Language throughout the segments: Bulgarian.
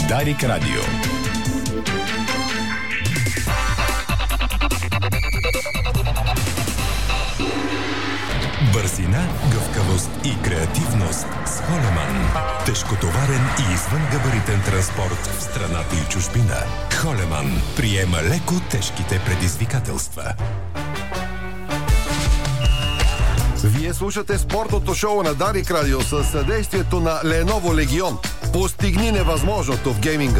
Дарик Радио. Бързина, гъвкавост и креативност с Холеман. Тежкотоварен и извънгабаритен транспорт в страната и чужбина. Холеман приема леко тежките предизвикателства. Вие слушате спортното шоу на Дарик Радио със съдействието на Lenovo Legion. Постигни невъзможното в гейминга.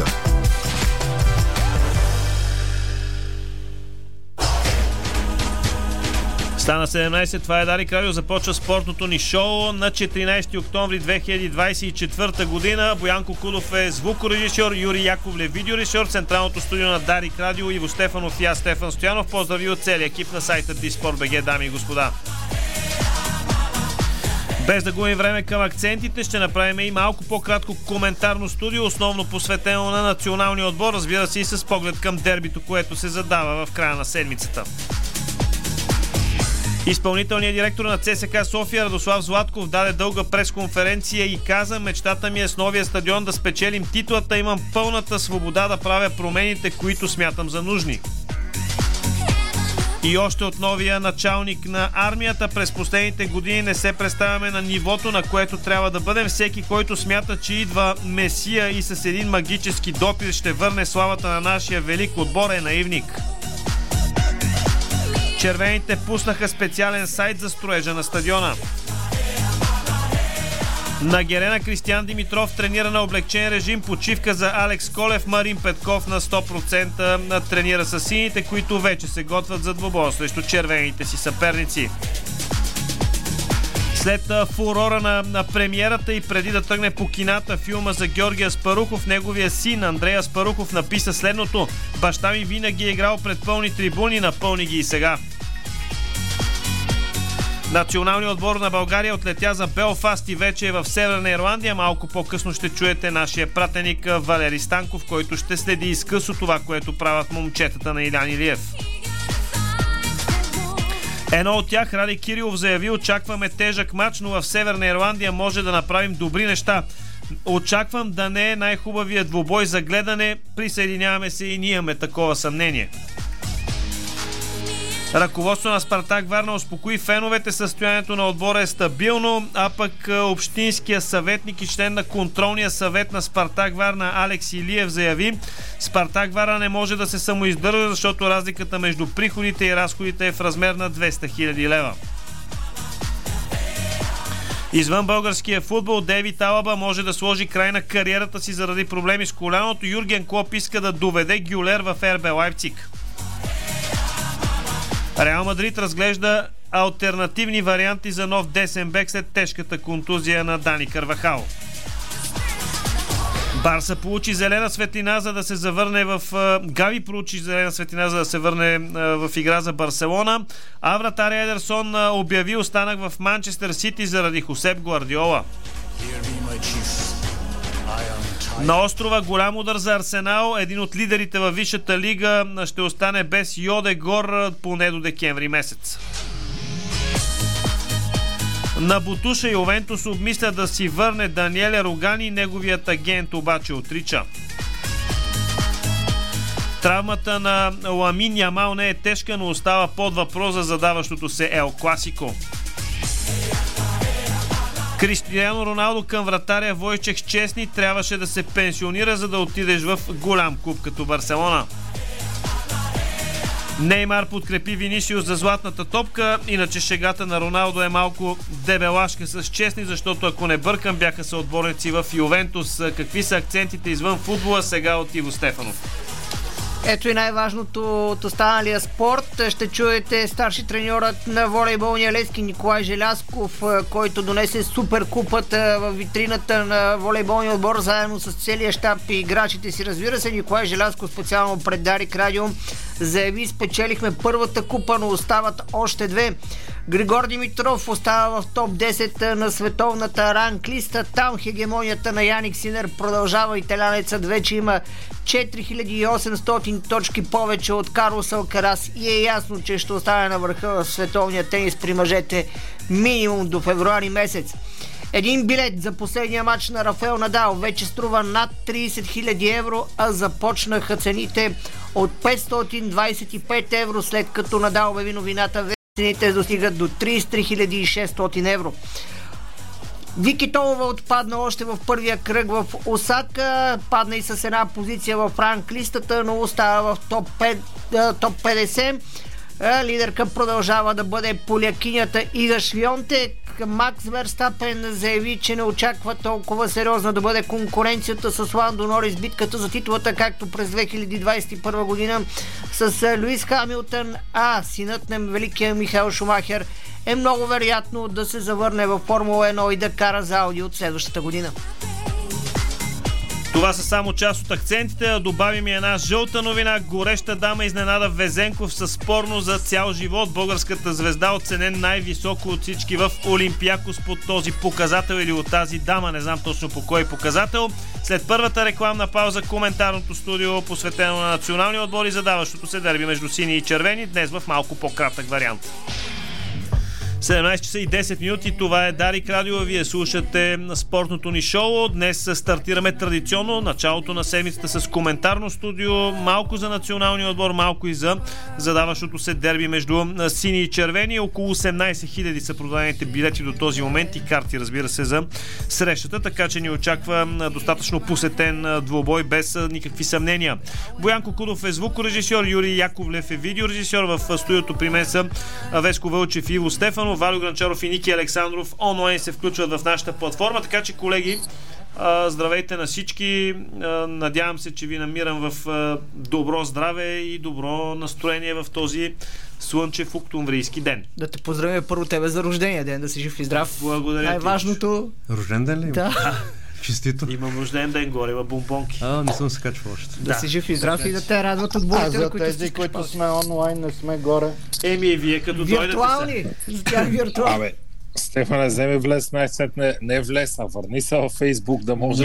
Стана 17, това е Дарик Радио, започва спортното ни шоу на 14 октомври 2024 година. Боянко Кудов е звукорежисьор, Юрий Яковлев видеорежисьор, централното студио на Дарик Радио, Иво Стефанов и аз, Стефан Стоянов. Поздрави от целия екип на сайта Диспорт.бг, дами и господа. Без да губим време към акцентите, ще направим и малко по-кратко коментарно студио, основно посветено на националния отбор, разбира се и с поглед към дербито, което се задава в края на седмицата. Изпълнителният директор на ЦСКА София Радослав Златков даде дълга пресконференция и каза: мечтата ми е с новия стадион да спечелим титлата, имам пълната свобода да правя промените, които смятам за нужни. И още от новия началник на армията: през последните години не се представяме на нивото, на което трябва да бъдем. Всеки, който смята, че идва месия и с един магически допир ще върне славата на нашия велик отбор, е наивник. Червените пуснаха специален сайт за строежа на стадиона. На Герена Кристиян Димитров тренира на облегчен режим, почивка за Алекс Колев. Марин Петков на 100% тренира с сините, които вече се готвят за двубоя срещу червените си съперници. След фурора на премиерата и преди да тръгне по кината филма за Георги Аспарухов, неговия син Андрей Аспарухов написа следното: баща ми винаги е играл пред пълни трибуни, напълни ги и сега. Националният отбор на България отлетя за Белфаст и вече е в Северна Ирландия. Малко по-късно ще чуете нашия пратеник Валери Станков, който ще следи изкъсо това, което правят момчетата на Илян Илиев. Едно от тях, Ради Кирилов, заяви: очакваме тежък матч, но в Северна Ирландия може да направим добри неща. Очаквам да не е най-хубавият двубой за гледане. Присъединяваме се и ние имаме такова съмнение. Ръководството на Спартак Варна успокои феновете, състоянието на отбора е стабилно, а пък общинския съветник и член на контролния съвет на Спартак Варна Алекс Илиев заяви: Спартак Варна не може да се самоиздържа, защото разликата между приходите и разходите е в размер на 200 000 лева. Извън българския футбол, Дейвид Алаба може да сложи край на кариерата си заради проблеми с коляното. Юрген Клоп иска да доведе Гюлер в РБ Лайпциг. Реал Мадрид разглежда алтернативни варианти за нов десен бек след тежката контузия на Дани Карвахал. Барса получи зелена светлина, за да се завърне в... Гави получи зелена светлина, за да се върне в игра за Барселона, а вратаря Едерсон обяви останък в Манчестър Сити заради Хосеп Гвардиола. На острова голям удар за Арсенал. Един от лидерите във Висшата лига ще остане без Йодегор поне до декември месец. На Бутуша Ювентус обмисля да си върне Даниеле Рогани, неговият агент обаче отрича. Травмата на Ламин Ямал не е тежка, но остава под въпрос за задаващото се Ел Класико. Кристиано Роналдо към вратаря Войчех Щесни: трябваше да се пенсионира, за да отидеш в голям клуб като Барселона. Неймар подкрепи Винисиус за златната топка, иначе шегата на Роналдо е малко дебелашка с Щесни, защото ако не бъркам, бяха съотборници в Ювентус. Какви са акцентите извън футбола, сега от Иво Стефанов? Ето и най-важното от останалия спорт. Ще чуете старши треньорът на волейболния Левски Николай Желязков, който донесе суперкупата в витрината на волейболния отбор заедно с целия щаб и играчите си. Разбира се, Николай Желязков специално пред Дарик Радио заяви: спечелихме първата купа, но остават още две. Григор Димитров остава в топ 10 на световната ранглиста. Там хегемонията на Яник Синер продължава. Италянецът вече има 4800 точки повече от Карлос Алкарас и е ясно, че ще остане на върха в световния тенис при мъжете минимум до февруари месец. Един билет за последния матч на Рафаел Надал вече струва над 30 000 евро, а започнаха цените от 525 евро, след като Надал обяви новината, цените достигат до 33 600 евро. Вики Толова отпадна още в първия кръг в Осака, падна и с една позиция в ранглистата, но остава в топ 50. Лидерка продължава да бъде полякинята Ига Швионтек. Макс Верстапен заяви, че не очаква толкова сериозна да бъде конкуренцията с Ландо Норис, битката за титлата, както през 2021 година с Луис Хамилтън, а синът на великия Михаел Шумахер е много вероятно да се завърне във Формула 1 и да кара за Ауди от следващата година. Това са само част от акцентите. Да добавим и една жълта новина. Гореща дама изненада Везенков със спорно за цял живот. Българската звезда оценен най-високо от всички в Олимпиакос по този показател или от тази дама. Не знам точно по кой показател. След първата рекламна пауза коментарното студио, посветено на националния отбор и задаващото се дерби между сини и червени. Днес в малко по-кратък вариант. 17 часа и 10 минути, това е Дарик Радио, вие слушате спортното ни шоу. Днес стартираме традиционно началото на седмицата с коментарно студио, малко за националния отбор, малко и за задаващото се дерби между сини и червени. Около 18 000 са продадените билети до този момент и карти, разбира се, за срещата, така че ни очаква достатъчно посетен двубой без никакви съмнения. Боян Кокудов е звукорежисьор, Юрий Яковлев е видеорежисьор, в студиото при мен са Веско Вълчев и Иво Стефанов. Валю Гранчаров и Ники Александров онлайн се включват в нашата платформа, така че, колеги, здравейте на всички. Надявам се, че ви намирам в добро здраве и добро настроение в този слънчев октомврийски ден. Да те поздравя първо тебе за рождения ден, да си жив и здрав. Благодаря. Най-важното. Рожден ден ли? Да. Честито. Имам рожден ден, горе бомбонки. Не съм се качвал още. Да си жив и здрав и да те радват отборите, на тези, които сме онлайн, не сме горе. И вие като виртуални. За тях виртуални. Стефане, вземи влез най-сетне, не влез, а върни се във Фейсбук, да може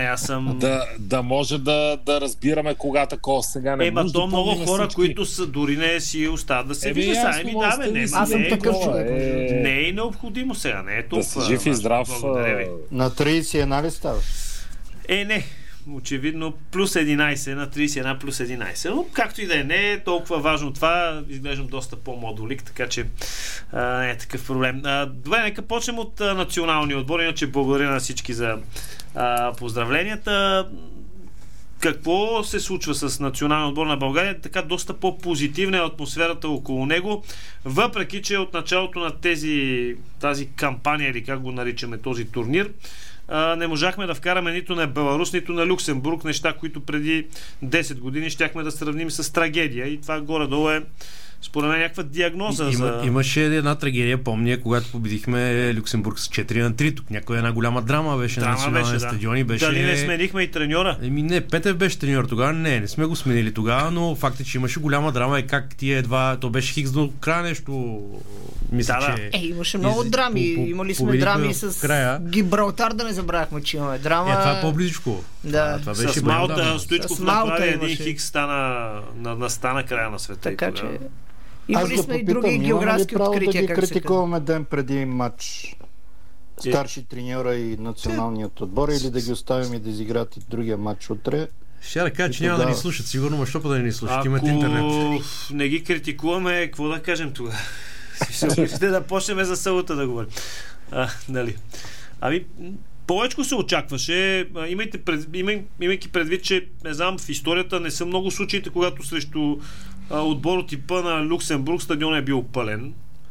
да може да разбираме кога такова сега не може. То много хора, които са дори не си остават да се виждат сами. Аз съм такъв човек. Не е необходимо сега, не е толкова. Да си жив и здрав. На 31 ли ставаш? Не. Очевидно плюс 11 на 31 плюс 11. Но както и да не е толкова важно това. Изглеждам доста по-модулик, така че не е такъв проблем. Добре, нека почнем от националния отбор. Иначе благодаря на всички за поздравленията. Какво се случва с националния отбор на България? Така доста по-позитивна е атмосферата около него, въпреки че от началото на тази кампания, или как го наричаме, този турнир, не можахме да вкараме нито на Беларус, нито на Люксембург, неща, които преди 10 години щяхме да сравним с трагедия, и това горе-долу е според мен някаква диагноза. Имаше една трагедия, помня, когато победихме Люксембург с 4-3. Тук една голяма драма беше на националния стадион. Дали не сменихме и треньора? Не, Петев беше треньор тогава. Не сме го сменили тогава, но факт е, че имаше голяма драма и как то беше хикс до края нещо. Мисля, че... имаше много драми. Имали сме драми с края. Гибралтар, да не забравяхме, че имаме драма. Това е по-близко. Да. Това беше с Малта, Стоичков направи един хикс стана края на света. Така че... Имали сме и други географски открития. Да ги критикуваме ден преди матч старши треньора и националният отбор, или да ги оставим и да изиграят и другия матч утре? Ще да кажа, че няма да ни слушат, сигурно, но що да ни слушат? Имат интернет. Ако не ги критикуваме, какво да кажем тогава? Ще да почнем за събота да говорим. Нали? Повечко се очакваше, имайки предвид, че не знам, в историята не са много случаите, когато срещу отбор от типа на Люксембург стадион е бил пълен.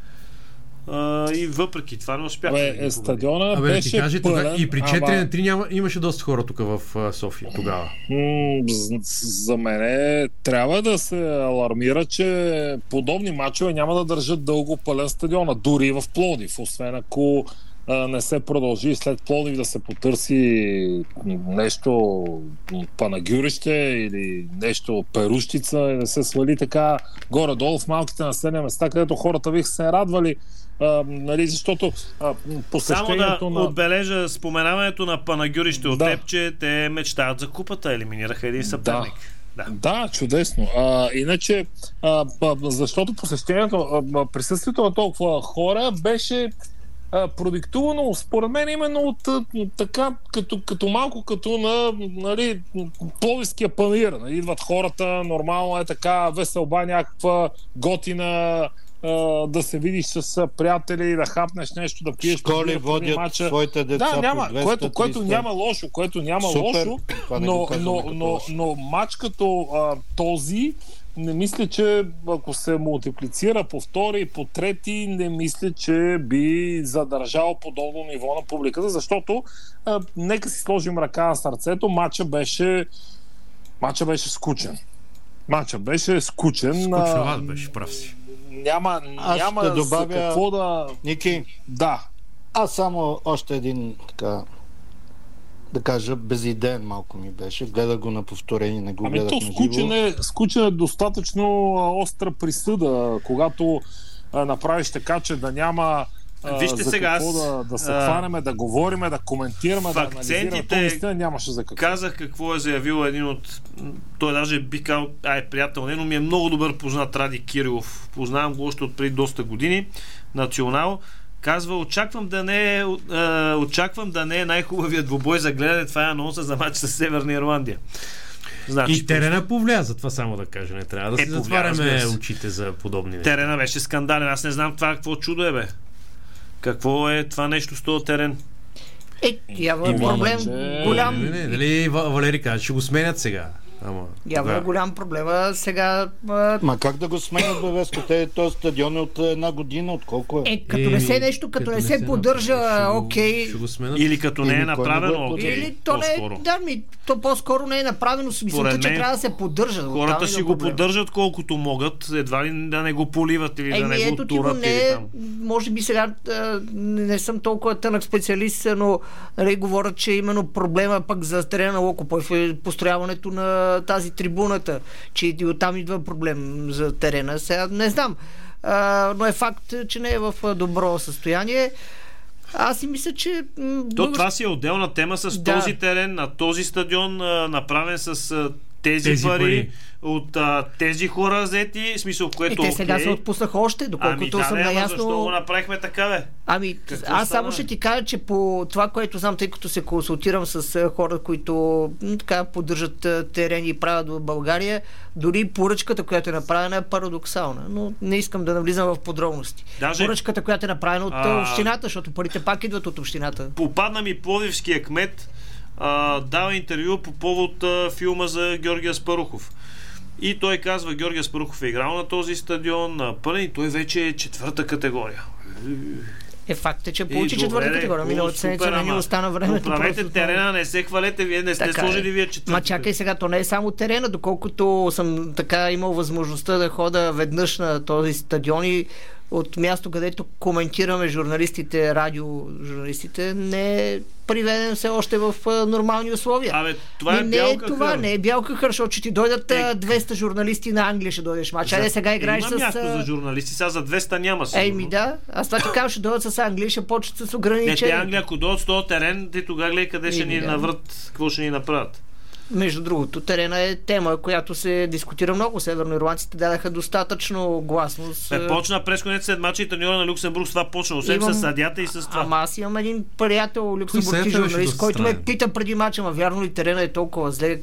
И въпреки това не успяхме. Стадиона беше пълен. И при 4-3 имаше доста хора тук в София тогава. За мен трябва да се алармира, че подобни мачове няма да държат дълго пълен стадиона, дори в Пловдив, освен ако не се продължи след Пловдив да се потърси нещо Панагюрище или нещо Перущица и да се свали така горе-долу в малките населени места, където хората биха се радвали, защото посещението само да отбележа споменаването на Панагюрище от теб, че те мечтаят за купата, елиминираха един съперник. Да, чудесно. Иначе, защото посещението, присъствието на толкова хора беше продиктувано, според мен, именно от така, като малко като на, нали, Пловдивския панаир. Нали, идват хората, нормално е така, веселба някаква, готина, да се видиш с приятели, да хапнеш нещо, да пиеш. Школи водят матча. Своите деца по 200, което няма лошо, Супер, но матч като този, не мисля, че ако се мултиплицира по втори и по трети, не мисля, че би задържал подобно ниво на публиката, защото нека си сложим ръка на сърцето, матча беше скучен. Скучноват беше, прав си. Няма да добавя, какво да... Ники, да. Аз само още един, така да кажа, безидеен малко ми беше. Гледах го на повторение, не го гледах на живо. Скучен е достатъчно остра присъда, когато направиш така, че да няма Вижте за сега, какво да се хванеме, да говориме, да коментираме, да анализираме. То наистина нямаше за какво. Казах какво е заявил един от... Той даже би казал, приятел, но ми е много добър познат Ради Кирилов. Познавам го още от преди доста години. Национал. Казва, очаквам да не е най-хубавият двубой за гледане. Това е анонса за матч с Северна Ирландия. Значи, и терена повлия, за това само да кажа. Не трябва да си затваряме очите за подобни неща. Терена беше скандален. Аз не знам това какво чудо е, бе. Какво е това нещо с този терен? Явно е проблем голям. Дали Валери каза, ще го сменят сега? Явно е голям проблема сега. Ма как да го сменят, бе, Веско? Този стадион е от една година, от колко е? Като не се нещо, като не се поддържа, окей. Или като не е направено, окей. Или то не е, то по-скоро не е направено с мисълта, че трябва да се поддържа. Хората си го поддържат колкото могат, едва ли да не го поливат или да не го турат. Може би сега не съм толкова тънък специалист, но говорят, че именно проблема пък за терена на Локопов е построяването на тази трибуната, че и оттам идва проблем за терена. Сега не знам, но е факт, че не е в добро състояние. Аз си мисля, че... Това си е отделна тема с този терен, на този стадион, направен с тези пари от тези хора взети, смисъл, което те сега се отпуснаха още, доколкото съм наясно. Защо го направихме така, бе? Аз само ще ти кажа, че по това, което знам, тъй като се консултирам с хора, които така поддържат терени и правят в България, дори поръчката, която е направена, е парадоксална. Но не искам да навлизам в подробности. Поръчката, която е направена от общината, защото парите пак идват от общината. Попадна ми пловдивския кмет, дава интервю по повод филма за Георги Аспарухов. И той казва, Георги Аспарухов е играл на този стадион, пълен, и той вече е четвърта категория. Факт е, че получи четвърта категория. Миналата седмица не ни остана времето. Правете терена, не се хвалете, вие не сте сложили вие четвърта. Ма чакай сега, то не е само терена, доколкото съм така имал възможността да хода веднъж на този стадион и от място, където коментираме журналистите, радиожурналистите, не е приведен все още в нормални условия. Това е бял не е бял кахър, защото ще ти дойдат 200 журналисти на Англия, ще дойдеш мач. Сега играеш има място за журналисти, сега за 200 няма сигурно. Аз това ти кажа, ще дойдат с Англия, ще почват с ограничения. Англия, ако дойдат с този терен, ти тогава гледай къде ще ни наврат, какво ще ни направят. Между другото, терена е тема, която се дискутира много. Северноирландците дадаха достатъчно гласност. Почна пресконец след мача и треньора на Люксембург, с това почна. Освен с съдията и с това. Ама аз имам един приятел, люксембургски журналист, който ме пита преди мача, вярно ли терена е толкова зле?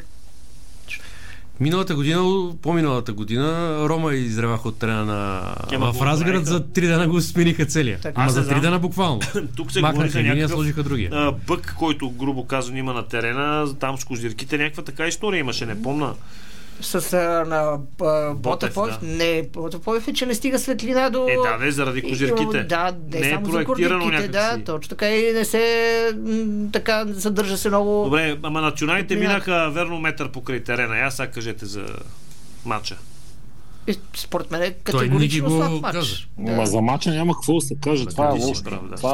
По-миналата година, Рома изреваха от терена в Разград, за 3 дена го смениха целия. За 3 дена буквално. Тук се говориха някакъв бък, който грубо казано има на терена, там с козирките, някаква така история имаше, не помня. На Ботев, не, Ботев е, че не стига светлина до... заради козирките. Не само за козирките, точно така и не се така задържа се много... Добре, ама националите минаха верно метър покрай терена. Аз сега кажете за матча. Според мен е категорично слаб матч. Ма за матча няма какво да се каже. Това е лошо.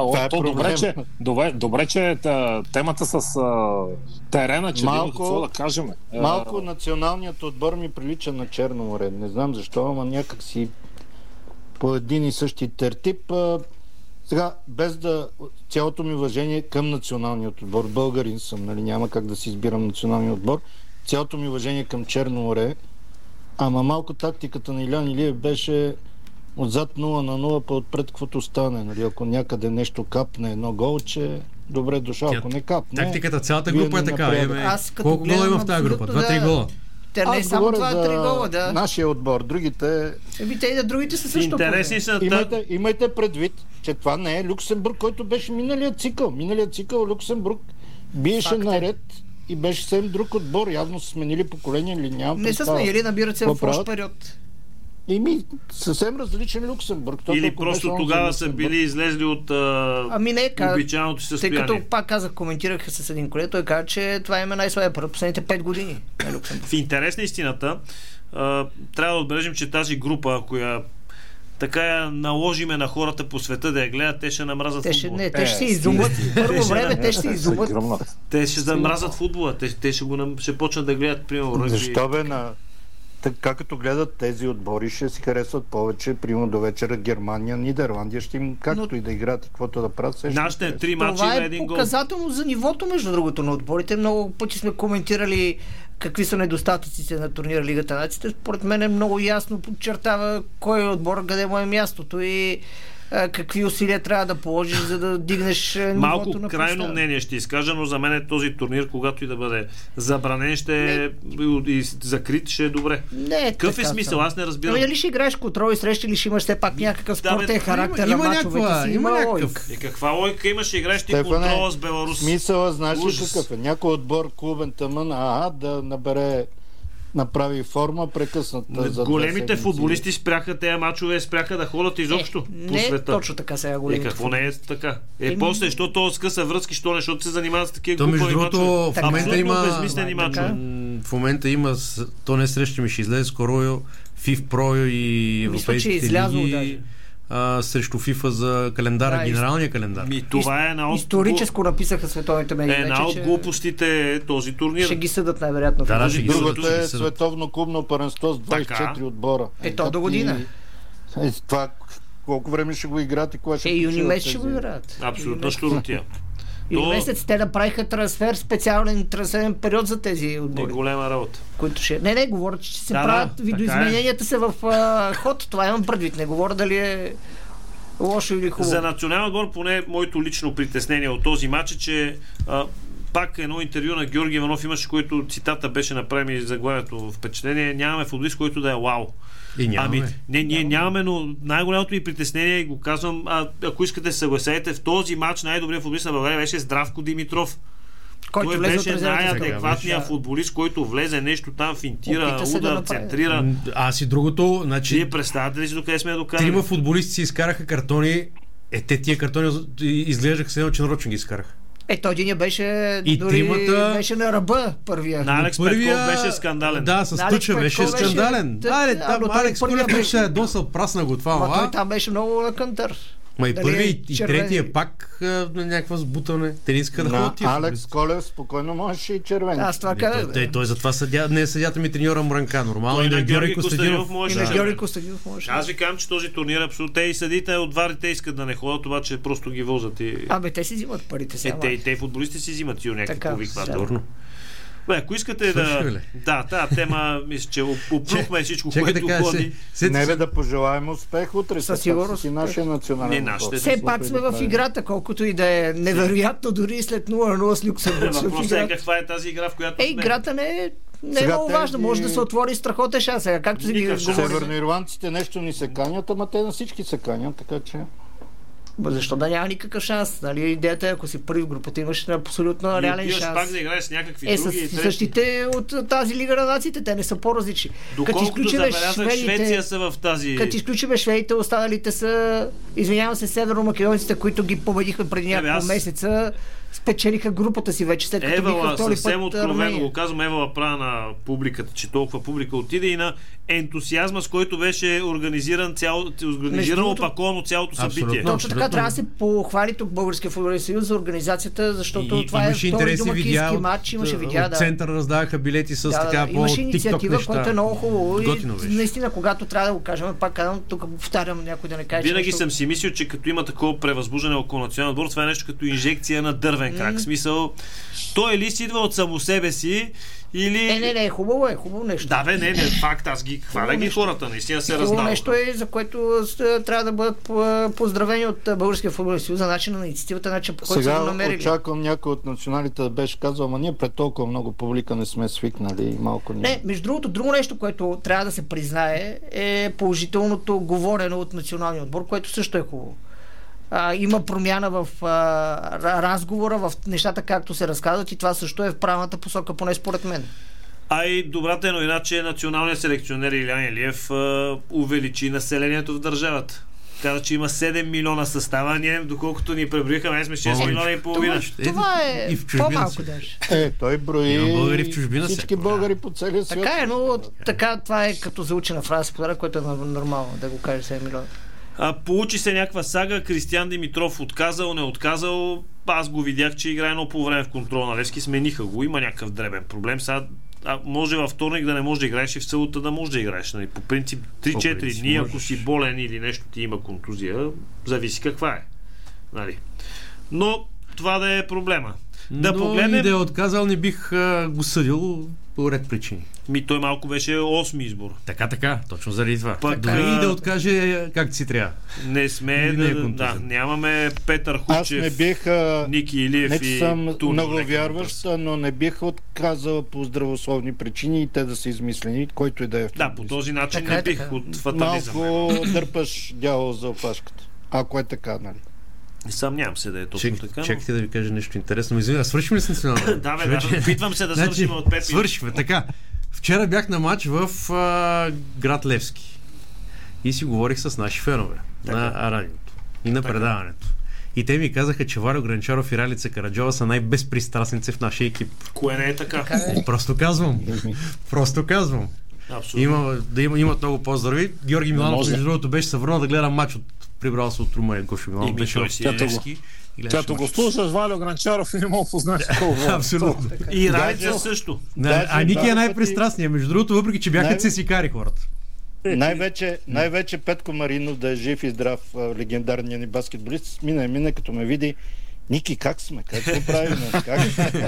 Добре, че темата с терена, че няма какво да кажем. Малко националният отбор ми прилича на Черно море. Не знам защо, ама някак си по един и същи тертип. Сега, без да... Цялото ми уважение към националният отбор. Българин съм, нали? Няма как да си избирам националния отбор. Цялото ми уважение към Черно море. Ама малко тактиката на Илян Илиев беше отзад 0-0, па отпред каквото стане. Нали? Ако някъде нещо капне едно голче, добре дошъл. Ако не капне... Тактиката, цялата група е така. Колко гола има в тази група? 2-3 гола. Те не само 2-3 гола, да. Нашия отбор, другите... Те и да другите са също. Интересни са. Имайте предвид, че това не е Люксембург, който беше миналият цикъл. Миналият цикъл Люксембург биеше наред и беше съвсем друг отбор. Явно са сменили поколение или няма. Не са сменили, набират се в общ период. Съвсем различен Люксембург. Или просто тогава са били излезли от обичайното си състояние. Тъй като пак казах, коментираха с един колега, той каза, че това има най-слабия пред последните 5 години на Люксембург. В интерес на истината, трябва да отбележим, че тази група, която така я наложиме на хората по света да я гледат, те ще намразят футбола. Те ще се изумат. Първо време те ще се изумат. Те ще замразят футбола. Те ще почнат да гледат, примерно. Защо бе така като гледат тези отбори, ще си харесват повече, примерно до вечера Германия, Нидерландия, ще им както и да играят и каквото да правят. Нашите 3 мача на един гол. Това е показателно за нивото, между другото, на отборите. Много пъти сме коментирали какви са недостатъците на турнира Лигата на нациите. Според мен много ясно подчертава кой е отбор, къде му е мястото и какви усилия трябва да положиш, за да дигнеш нивото малко на крайно мнение ще изкажа, но за мен е този турнир, когато и да бъде забранен и закрит, ще е добре. Какъв е смисъл? Аз не разбирам. Дали ще играеш контрол и срещи, или ще имаш все пак някакъв спортен характер на мачовете си? Има някакъв. Каква логика имаш? Играеш ти контрола с Беларус. Смисъла, знаеш ли какъв е? Някой отбор клубен тъмън, да направи форма прекъсната. Големите футболисти спряха тези мачове, спряха да ходят изобщо по света. Точно така сега големите. Какво не е така? После, защото то скъса връзки, защото се занимават с такива глупави мачове. Абсолютно безмислени мачове. В момента има, то не срещу ми ще излезе скоро ФИФ Про и европейските лиги. Срещу ФИФА за календара, генералния календар. Това е историческо написаха световните медии. Една от глупостите е този турнир. Ще ги съдат най-вероятно. Другото е световно клубно първенство с 24 отбора. То до година. Това колко време ще го играят и кога ще юни месец ще го играят. Абсолютно щуротия. И месец те направиха трансфер, специален трансферен период за тези отбори. Голема работа. Които не говорят, че се правят видоизмененията са в ход. Това имам предвид. Не говоря дали е лошо или хубаво. За национален отбор, поне моето лично притеснение от този матч е, че пак едно интервю на Георги Иванов имаше, който цитата беше направи заглавието впечатление. Нямаме футболист, който да е вау. Ние нямаме, но най-голямото ми притеснение, и го казвам, ако искате съгласете, в този матч най-добрият футболист на България беше Здравко Димитров. Той беше най-адекватният футболист, който влезе нещо там, финтира, удар, центрира. Аз и другото, Вие представяте ли си докъде сме докарали? 3 футболисти си изкараха картони, тия картони изглеждаха се едно, че нарочно ги изкараха. Той един беше беше на ръба първия. На Алекс Петков беше скандален. Да, с Туча беше скандален. Алекс Петков беше досъл, прасна го това. Той там беше много на кънтър. И първи и третия пак някаква сбутане. Те не иска да ходят. Алекс Колев спокойно можеше и червен. Аз това казах. Той затова не е съдята ми треньора Мранка. Нормално и на Георги Костадинов може. Аз ви казвам, че този турнир абсолютно. Те и съдите от варите искат да не ходят, обаче просто ги возят. Те си взимат парите сега. Те футболисти си взимат и някакви повиквателно. Ако искате тази тема, мисля, че оплюхме всичко, което ходи. Не да пожелаем успех утре. Със сигурност и нашия национален отбор. Все пак сме в играта, колкото и да е невероятно, дори след 0-0 с Люксембург. Въпросът е каква е тази игра, в която сме. Играта не е много важно, може да се отвори страхотен шанс. Сега, както си ги говорим. Северноирландците нещо ни се канят, ама те на всички се канят, така че... Защо да няма никакъв шанс? Нали? Идеята е, ако си първи в групата, имаш абсолютно реален шанс. Пак да играеш с някакви други. Същите от тази Лига на нациите, те не са по-различни. Доколкото забелязах, Швеция са в тази... Като изключиме шведите, останалите са, извинявам се, северномакедонците, които ги победихме преди няколко месеца, спечелиха групата си вече, след като биха втори път. Съвсем откровено го казвам, Евала права на публиката, че толкова публика отиде и на ентусиазма, с който беше организирано опаковано цялото събитие. Точно така, трябва да се похвали тук Българския футболен съюз за организацията, защото това е втори домакински матч, имаше видеа. От центъра раздаваха билети с така по имаше инициатива, която е много хубаво. И наистина, когато трябва да го кажем, пак казвам, тук повтарям, някой да не каже. Винаги съм си мислил, че като има такова превъзбуждане около национален отбор, това е нещо като инжекция на дървен нервен крак. Смисъл, той ли си идва от само себе си или... Не, хубаво нещо. Да, не, факт, аз ги хваля ги хората, наистина се раздават. Хубаво нещо е, за което трябва да бъдат поздравени от Българския футболен съюз за начина на инициативата, начин по който са го намерили. Сега очаквам някой от националите да беше казал, ама ние пред толкова много публика не сме свикнали малко. Не, между другото, друго нещо, което трябва да се признае е положителното говорено от националния отбор, което също е хубаво. Има промяна в разговора, в нещата както се разказват и това също е в правилната посока, поне според мен. И добрата е новина, че националният селекционер Илиян Илиев увеличи населението в държавата. Каза, че има 7 милиона състава, ние доколкото ни преброиха, сме 6 милиона и половина. Това е по-малко даже. Той брои българи в чужбина, всички българи по целия свят. Така е, но така, това е като заучена фраза, което е нормално да го каже 7 милиона. Получи се някаква сага, Кристиян Димитров отказал, не отказал. Аз го видях, че играе едно по време в контрол на Левски, смениха го, има някакъв дребен проблем. Сега може във вторник да не можеш да играеш и в събота да можеш да играеш. Нали? По принцип 3-4 дни, ако си болен или нещо ти има контузия, зависи каква е. Нали? Но това да е проблема. Да погледнем... и да е отказал, не бих го съдил по ред причини. Той малко беше 8 избор. Така, точно заради това. Дори и да откаже как си трябва. Не сме, нямаме Петър Хучев, аз не бих, Ники Илиев и съм много вярващ, но не бих отказал по здравословни причини и те да са измислени, който и да е в по този начин не бих от фатализъм. Малко дърпаш дявол за опашката. Ако е така, нали? Съмнявам се да е точно така. Чакайте да ви кажа нещо интересно. Извинявай, свършим ли с националната? Да, опитвам се да свършим от 5 минути. Свършихме, така. Вчера бях на матч в град Левски и си говорих с наши фенове на радиото и на предаването. И те ми казаха, че Валио Гранчаров и Ралица Караджова са най-безпристрастници в нашия екип. Кое не е така? Просто казвам. Имат много поздрави. Георги Миланов, между другото, беше се върнал да гледа матч прибрал се от Румъния. Гошо Миланов беше в Левски. Като го слушаш, Валио Гранчаров и не мога да познаеш колко. Абсолютно. И Ралица също. Ники е най-пристрастният. Между другото, въпреки че бяха цесикари хората. Най-вече Петко Маринов да е жив и здрав, легендарният ни баскетболист, мина като ме види. Ники, как сме? Как го правим? Така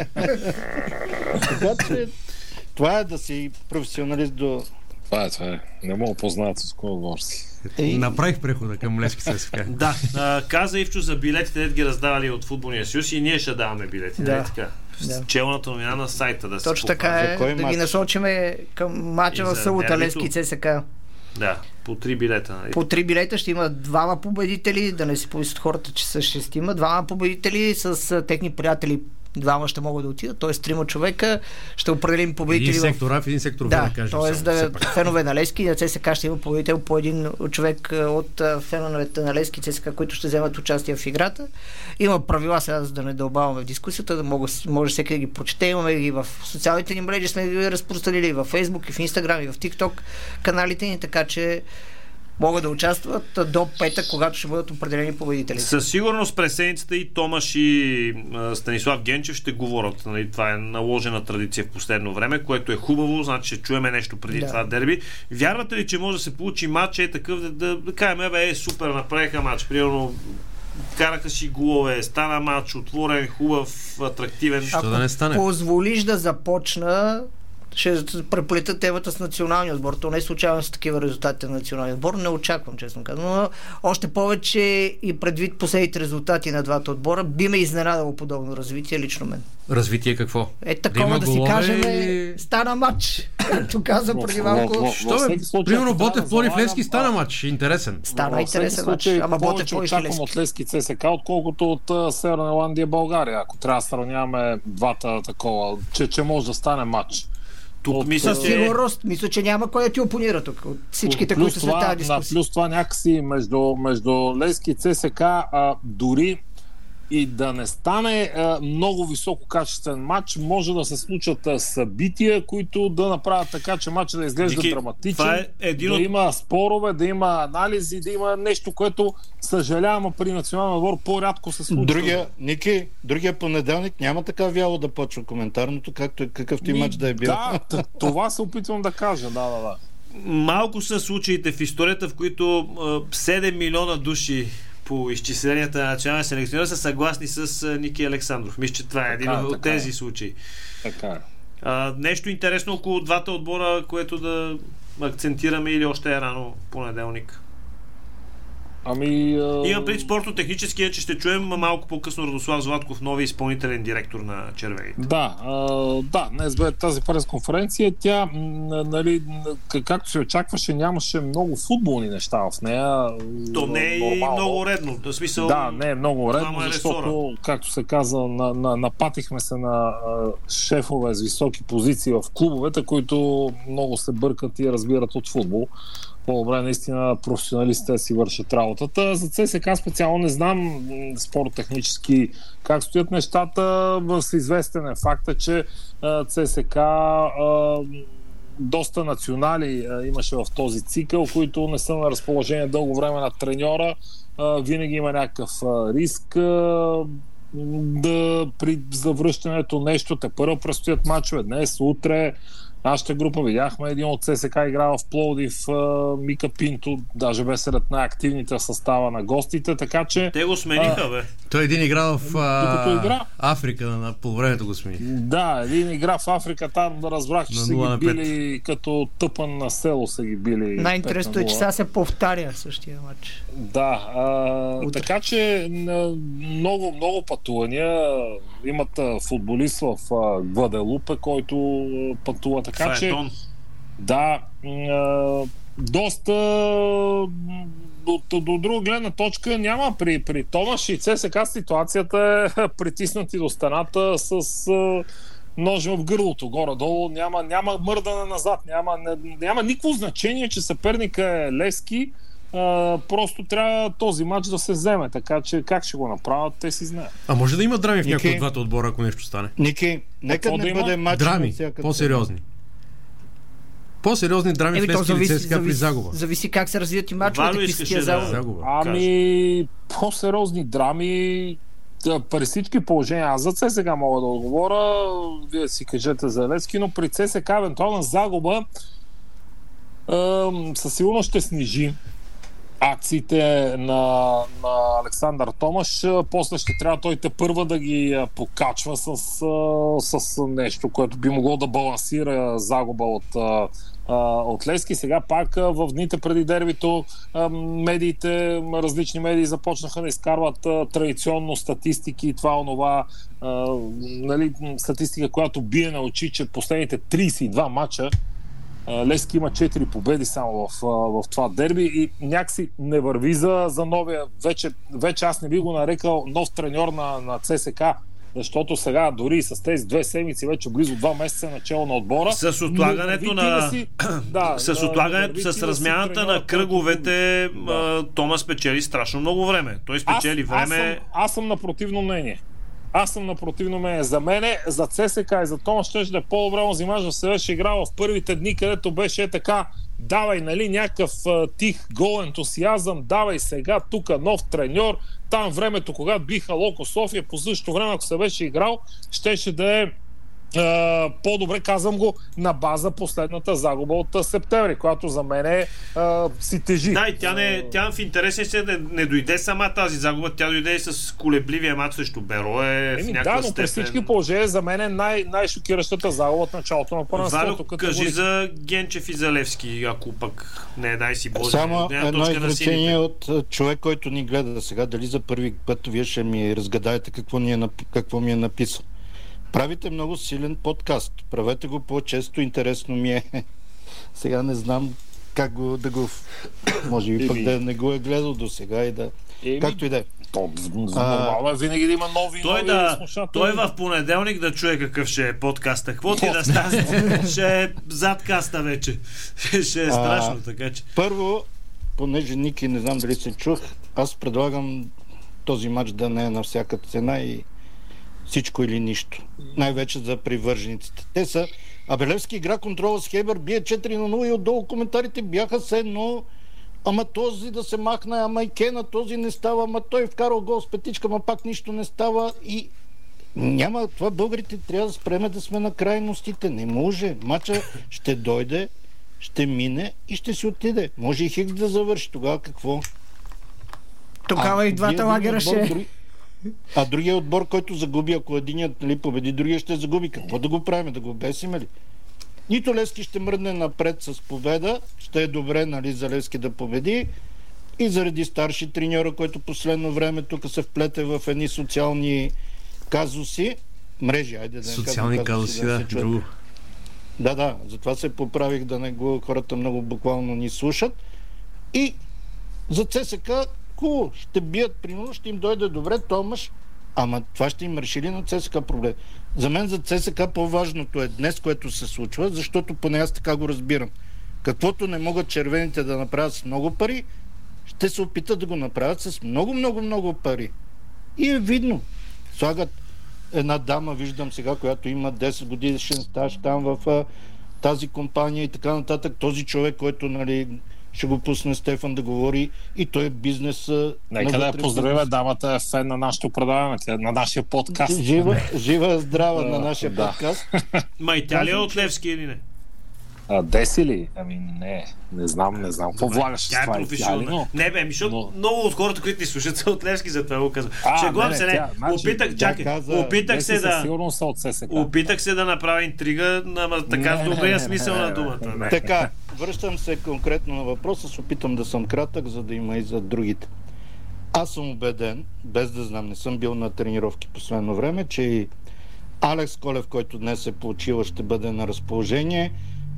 че това е да си професионалист до... Това е. Не мога познават с кой отбор си. Направих прехода към Левски ЦСКА. Да, каза Ивчо за билетите, ги раздавали от Футболния съюз и ние ще даваме билети. Да. Така. Челната новина на сайта да се точно така е, да ги насочиме към мача в събота Левски ЦСКА. Да, по 3 билета. Нали? По 3 билета ще има 2 победители, да не си помислят хората, че са 6, 2 победители с техни приятели. 2 ще могат да отидат, т.е. 3 човека ще определим победители. Един сектор А в един сектор Б, да кажем. Т.е. фенове на Левски и на ЦСКА ще има победител по един човек от феновете на Левски и ЦСКА, които ще вземат участие в играта. Има правила сега, за да не дълбаваме в дискусията, да може всеки да ги прочете. Имаме ги в социалните ни мрежи, сме ги разпространили и в Фейсбук, и в Инстаграм, и в ТикТок каналите ни, така че могат да участват до петък, когато ще бъдат определени победители. Със сигурност през седмицата и Томаш и Станислав Генчев ще говорят. Нали, това е наложена традиция в последно време, което е хубаво, значи ще чуеме нещо преди това дерби. Вярвате ли, че може да се получи матч такъв, да кажем, супер, направиха матч, примерно караха си голове, стана матч, отворен, хубав, атрактивен. Що да не стане? Позволиш да започна, ще преплета темата с националния отбор. То не е случайно с такива резултати на националния отбор. Не очаквам, честно казвам. Но още повече и предвид последните резултати на двата отбора, би ме изненадало подобно развитие лично мен. Развитие какво? Такова да си кажем, стана матч. Както каза преди малко. Примерно Ботев Пловдив Левски стана матч. Интересен. Стана интересен матч. Ама Ботев Пловдив очаквам от Левски ЦСКА, отколкото от Северна Ирландия и България. Ако трябва да сравняваме двата такова, че може да стане матч. Тук мисля, че няма кой да ти опонира тук от всичките, които са в тази дискусия. Плюс това някакси между Левски и ЦСКА дори и да не стане много висококачествен матч, може да се случат събития, които да направят така, че матчът да изглежда драматичен, да има спорове, да има анализи, да има нещо, което съжалявам, при националния отбор по-рядко се случва. Другия понеделник няма така вяло да почва коментарното, какъвто и матч да е бил. Да, това се опитвам да кажа. Да. Малко са случаите в историята, в които 7 милиона души по изчисленията на националния селекционер са съгласни с Ники Александров. Мисля, че това е един от тези случаи. Така. Нещо интересно около двата отбора, което да акцентираме, или още е рано понеделник? Имам пред спортно-техническия, че ще чуем малко по-късно Радослав Златков, нови изпълнителен директор на червените. Да, днес бе тази пресконференция. Тя, нали, както се очакваше, нямаше много футболни неща в нея. То не е много редно. В смисъл, да, не е много редно, защото, както се каза, напатихме се на шефове с високи позиции в клубовете, които много се бъркат и разбират от футбол. По-добре наистина професионалистите си вършат работата. За ЦСКА специално не знам спорт-технически как стоят нещата. Всеизвестен е факта, че ЦСКА доста национали имаше в този цикъл, които не са на разположение дълго време на треньора. Винаги има някакъв риск при завръщането нещо. Те първо предстоят мачове днес, утре. Нашата група видяхме един от ЦСКА играва в Пловдив, Мика Пинто, даже бе сред най-активните в състава на гостите, така че... Те го смениха, бе. Той един играл в Африка, по времето го смени. Да, един игра в Африка, там да разбрах, че са ги били като тъпън на село са ги били. Най-интересното е, че сега се повтаря същия матч. Да, така че много пътувания. Имат футболист в Гваделупе, който пътува, така че да, доста до друга гледна точка няма при Томаш и ЦСКА ситуацията е притиснати до стената с нож в гърлото, горе-долу, няма мърдане назад, няма никакво значение, че съперника е Левски. Просто трябва този матч да се вземе, така че как ще го направят, те си знаят. А може да има драми в някои от двата отбора, ако нещо стане? Ники, нека не бъде матч. Драми, по-сериозни. По-сериозни драми в Левски или ЦСКА при загуба. Зависи как се развият и мачовете, какви са загуба. По-сериозни драми при всички положения. Аз за ЦСКА мога да отговоря, вие си кажете за Левски, но при ЦСКА евентуална загуба със сигурност ще снижи акциите на Александър Томаш. После ще трябва той първа да ги покачва с нещо, което би могло да балансира загуба от Левски. Сега пак в дните преди дербито медиите, различни медии започнаха да изкарват традиционно статистики и това нали, статистика, която бие на очи, че последните 32 мача Левски има 4 победи само в това дерби и някакси не върви за новия. Вече аз не би го нарекал нов треньор на ЦСКА, защото сега дори с тези 2 седмици, вече близо 2 месеца начало на отбора. С отлагането с размяната на кръговете, Томас спечели страшно много време. Той спечели време. Аз съм на противно мнение. За мене, за ЦСКА и за Томаш ще да е по-добре онзи мач да се беше играл в първите дни, където беше така, давай, нали, някакъв тих гол ентусиазъм, давай сега, тук нов треньор, там времето, когато биха Локо София, по същото време, ако се беше играл, щеше да е по-добре, казвам го, на база последната загуба от септември, която за мен си тежи. Да, и тя в интересен се не дойде сама тази загуба, тя дойде и с колебливия мач срещу Берое в някаква степен. Да, но при всички положения за мен е най-шокиращата загуба от началото на първенството. Валю, кажи за Генчев и за Левски, ако пък не дай си Боже. Само едно изречение от човек, който ни гледа сега, дали за първи път вие ще ми разгадаете какво ми е написал. Правите много силен подкаст. Правете го по-често, интересно ми е. Сега не знам как да го... Може би пък да не го е гледал до сега и да... Както и да е. Нормално винаги да има нови слушатели. Той в понеделник да чуе какъв ще е подкаста. Какво ти да стане? Ще е зад каста вече. Ще е страшно, така че... Първо, понеже Ники, не знам дали се чух, аз предлагам този матч да не е на всяка цена и всичко или нищо. Най-вече за привържениците. Те са... Левски игра контрола с Хейбър, бие 4-0 и отдолу коментарите бяха се, но ама този да се махне, ама и Кена, този не става, ама той вкарал гол с петичка, ама пак нищо не става и няма. Това българите трябва да спреме да сме на крайностите. Не може. Мача ще дойде, ще мине и ще си отиде. Може и Хикс да завърши. Тогава какво? Тогава и двата лагера ще... А другия отбор, който загуби, ако единият, нали, победи, другия ще загуби. Какво да го правим? Да го бесиме ли? Нито Левски ще мръдне напред с победа, ще е добре, нали, за Левски да победи, и заради старши треньора, който последно време тук се вплете в едни социални казуси, мрежи, айде да не социални казуси, да, друго. Да, затова се поправих, да не го хората много буквално ни слушат. И за ЦСК хубаво, ще бият, примерно, ще им дойде добре, Томаш, ама това ще им реши ли на ЦСКА проблем? За мен за ЦСКА по-важното е днес, което се случва, защото поне аз така го разбирам. Каквото не могат червените да направят с много пари, ще се опитат да го направят с много пари. И е видно. Слагат една дама, виждам сега, която има 10 годишен стаж там в тази компания и така нататък. Този човек, който, нали, ще го пусне Стефан да говори, и той е бизнес. Нека да я поздравя, дамата е фен на нашето предаване, на нашия подкаст. Жива здрава на нашия подкаст. Ма Италия от Левски или не? Деси ли? Ами не знам. Какво влагаш с това Италия? Не бе, защото много от хората, които ни слушат, са от Левски, затова го казвам. Шегувам се, не. Опитах се да направя интрига, на така с добрия смисъл на думата. Така, връщам се конкретно на въпроса, се опитам да съм кратък, за да има и за другите. Аз съм убеден, без да знам, не съм бил на тренировки последно време, че и Алекс Колев, който днес е получил, ще бъде на разположение.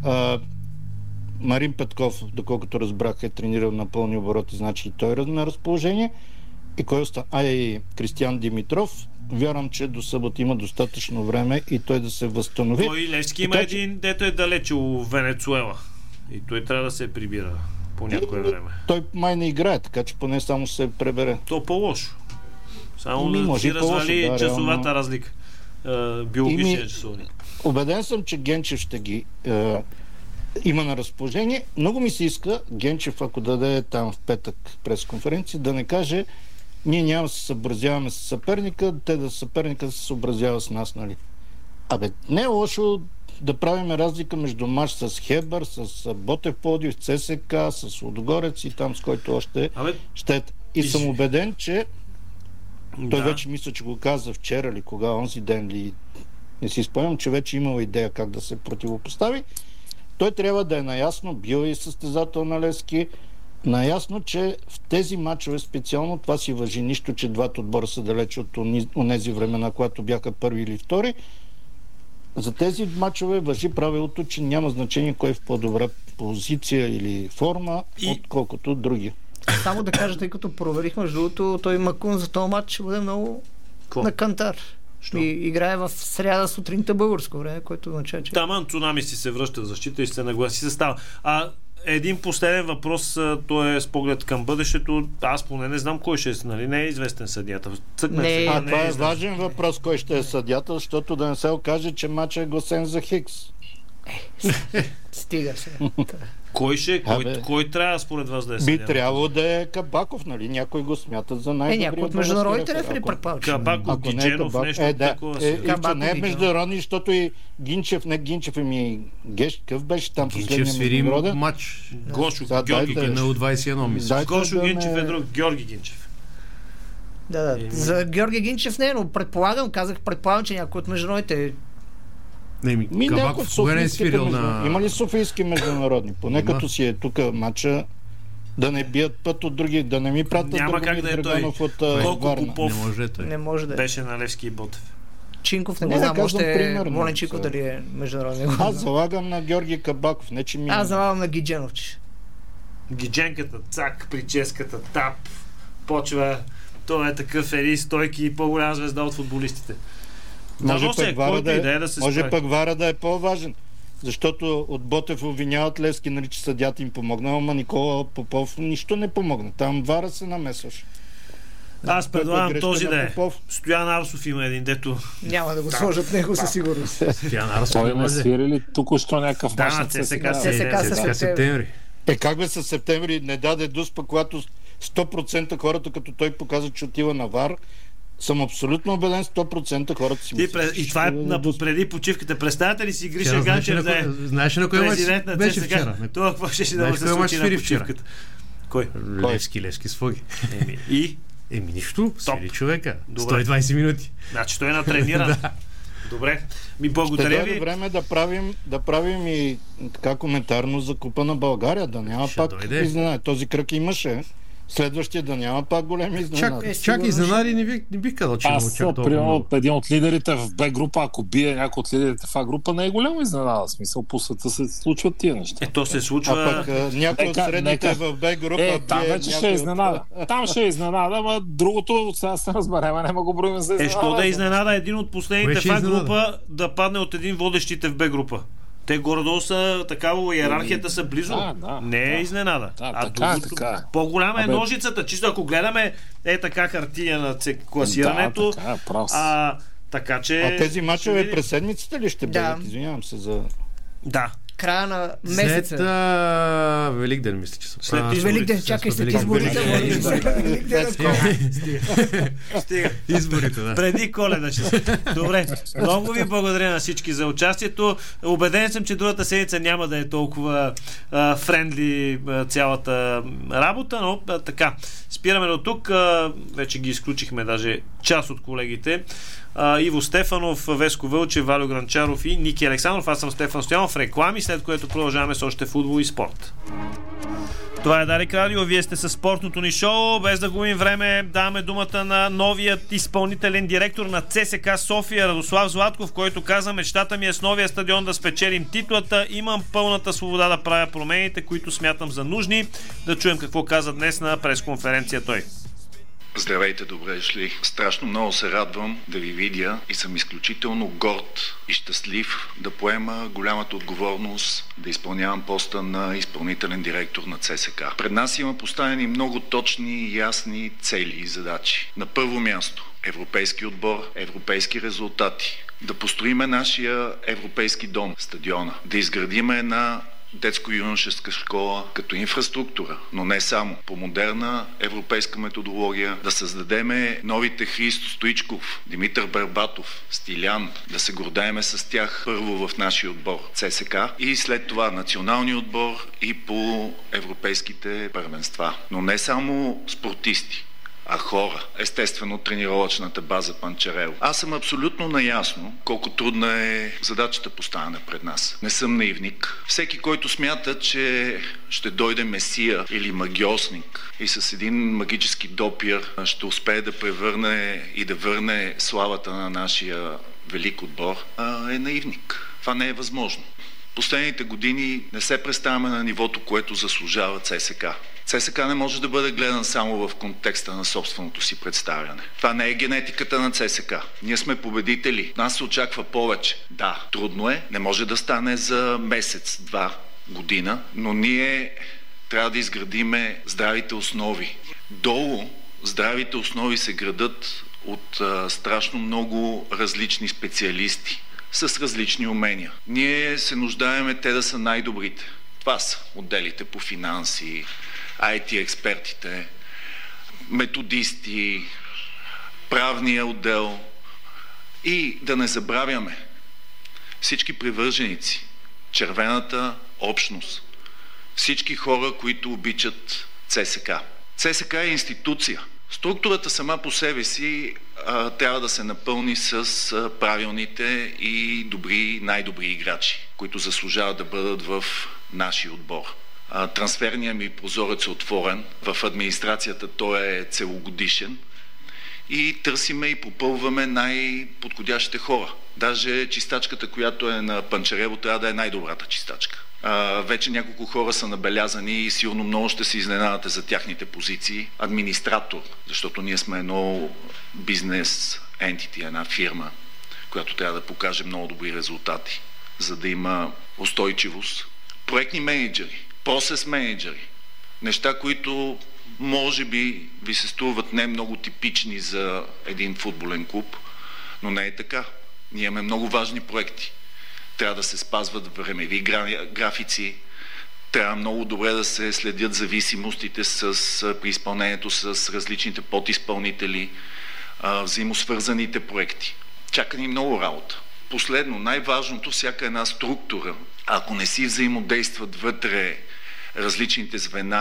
Марин Петков, доколкото разбрах, е тренирал на пълни обороти, значи и той е на разположение. И кой остана? И Кристиян Димитров. Вярвам, че до събота има достатъчно време и той да се възстанови. Той Левски има един, дето е далече у Венецуела. И той трябва да се прибира по някое време. Той май не играе, така че поне само се пребере. То по-лошо. Само да си развали часовата разлика. Биологичния часовник. Убеден съм, че Генчев ще ги има на разположение. Много ми се иска Генчев, ако даде там в петък пресконференция, да не каже: ние няма да се съобразяваме с съперника, съперника да се съобразява с нас, нали? Не е лошо да правим разлика между мач с Хебър, с Ботев Пловдив, ЦСК, с Лудогорец и там, с който още ще. И съм убеден, че той вече мисля, че го каза вчера или кога, онзи ден ли, не си спомням, че вече имала идея как да се противопостави. Той трябва да е наясно, бил и състезател на Левски, наясно, че в тези мачове специално това си важи, нищо, че двата отбора са далече от онези времена, когато бяха първи или втори. За тези мачове важи правилото, че няма значение кой е в по-добра позиция или форма, отколкото други. Само да кажа, тъй като проверих, между другото, той Макун за този матч ще бъде много на кантар. И играе в сряда сутринта българско време, което означава, че... Таман Цунами си се връща в защита и се нагласи състава. Един последен въпрос, той е с поглед към бъдещето. Аз поне не знам кой ще е, нали? Не е известен съдията. Това е важен въпрос, кой ще е съдията, защото да не се окаже, че матчът е гласен за Хикс. Стига се. Кой трябва според вас да е съдия? Би трябвало да е Кабаков, нали? Някой го смятат за най-добрия. Някой от международните рефери предполагам. Кабаков, Гидженов, нещо такова. Не е международни, защото и Гинчев, Геш, къв беше там последния международен? Гинчев свири матч. Гошо, Георги Гинчев. На U21, мисля. Гошо Гинчев е друг. Георги Гинчев. Да. За Георги Гинчев не, но предполагам, че някой от международните... Кабаков кога не е свирил на... Има ли софийски международни? Поне като си е тук матча, да не бият път от други, да не ми пратят Драгомир Драганов от Варна. Не може да е. Беше на Левски и Ботев. Чинков, не знам още Волен Чинков дали е международен. Аз залагам на Георги Кабаков, не че ми... Аз залагам на Гидженовче. Гидженката, цак, прическата, тап, почва, той е такъв стойки и по-голяма звезда от футболистите. Може пък Вара да е по-важен. Защото от Ботев обвиняват Левски, нали, че съдята им помогна, ама Никола Попов нищо не помогна. Там Вара се намесваш. Аз предлагам този да е. Стоян Арсов има един, дето... Няма да го сложат него със сигурност. Стоян Арсов той ме свирили току-що някакъв мач на ЦСКА септември. Как бе със септември не даде дуспа, когато 100% хората, като той показа, че отива на ВАР, съм абсолютно убеден, 100% хората си мислят. И това е преди почивката. Представете ли си Гриша Ганчев да е знаеш на кой мач беше вчера? Това какво ще да му се случи на почивката? Кой? Левски Своги. И? Нищо, свили човека. Добре. 120 минути. Значи той е натрениран. Добре. Благодаря ви. Ще време да правим и така коментарно за Купа на България, да няма пак изненади. Този кръг имаше. Следващия да няма пак големи изненади. Чак изненади не бих казал, че аз примерно един от лидерите в Б група, ако бие някой от лидерите в А група, не е голямо изненада. В смисъл, по света се случват тия неща. То се случва... някой от средните в Б група там вече ще е изненада. Там ще е изненада, ама другото сега се разберем, няма го броим за изненада. Що да изненада един от последните в А група да падне от един водещите в Б група? Те горе-долу са такава, иерархията са близо. Не е изненада. Така. По-голяма е ножицата. Чисто ако гледаме така хартия на класирането. Така че... А тези мачове през седмицата ли ще бъдат? Извинявам се за... Да. Края на месеца. След Великден, мисля, че са. След Великден, чакай след изборите. Стига. Изборите, да. Преди Коледа ще са. Добре. Много ви благодаря на всички за участието. Убеден съм, че другата седмица няма да е толкова френдли цялата работа, но така. Спираме до тук. Вече ги изключихме даже част от колегите. Иво Стефанов, Веско Вълчев, Валю Гранчаров и Ники Александров. Аз съм Стефан Стоянов. Реклами, след което продължаваме с още футбол и спорт. Това е Дарик Радио. Вие сте със спортното ни шоу. Без да губим време, даваме думата на новият изпълнителен директор на ЦСКА София, Радослав Златков, който каза: мечтата ми е с новия стадион да спечелим титлата. Имам пълната свобода да правя промените, които смятам за нужни. Да чуем какво каза днес на пресконференция той. Здравейте, добре дошли. Страшно много се радвам да ви видя и съм изключително горд и щастлив да поема голямата отговорност да изпълнявам поста на изпълнителен директор на ЦСКА. Пред нас има поставени много точни и ясни цели и задачи. На първо място европейски отбор, европейски резултати. Да построиме нашия европейски дом, стадиона. Да изградиме една детско-юношеска школа като инфраструктура, но не само. По модерна европейска методология да създадеме новите Христо Стоичков, Димитър Бербатов, Стилян, да се гордаеме с тях първо в нашия отбор ЦСКА и след това националния отбор и по европейските първенства. Но не само спортисти, а хора. Естествено, тренировъчната база Панчарево. Аз съм абсолютно наясно колко трудна е задачата поставена пред нас. Не съм наивник. Всеки, който смята, че ще дойде месия или магиосник и с един магически допир ще успее да превърне и да върне славата на нашия велик отбор, е наивник. Това не е възможно. Последните години не се представяме на нивото, което заслужава ЦСКА. ЦСКА не може да бъде гледан само в контекста на собственото си представяне. Това не е генетиката на ЦСКА. Ние сме победители. Нас се очаква повече. Да, трудно е. Не може да стане за месец, 2 година, но ние трябва да изградиме здравите основи. Долу здравите основи се градат от страшно много различни специалисти с различни умения. Ние се нуждаеме те да са най-добрите. Това са отделите по финанси, IT експертите, методисти, правния отдел и да не забравяме всички привърженици, червената общност, всички хора, които обичат ЦСКА. ЦСКА е институция. Структурата сама по себе си трябва да се напълни с правилните и най-добри играчи, които заслужават да бъдат в нашия отбор. Трансферният ми прозорец е отворен. В администрацията той е целогодишен и търсиме и попълваме най-подходящите хора. Даже чистачката, която е на Панчарево, трябва да е най-добрата чистачка. Вече няколко хора са набелязани и сигурно много ще се изненадате за тяхните позиции. Администратор, защото ние сме едно бизнес entity, една фирма, която трябва да покаже много добри резултати, за да има устойчивост. Проектни менеджери, процес менеджери, неща, които може би ви се струват не много типични за един футболен клуб, но не е така. Ние имаме много важни проекти. Трябва да се спазват времеви графици, трябва много добре да се следят зависимостите при изпълнението с различните подизпълнители, взаимосвързаните проекти. Чака ни много работа. Последно, най-важното, всяка една структура, ако не си взаимодействат вътре различните звена,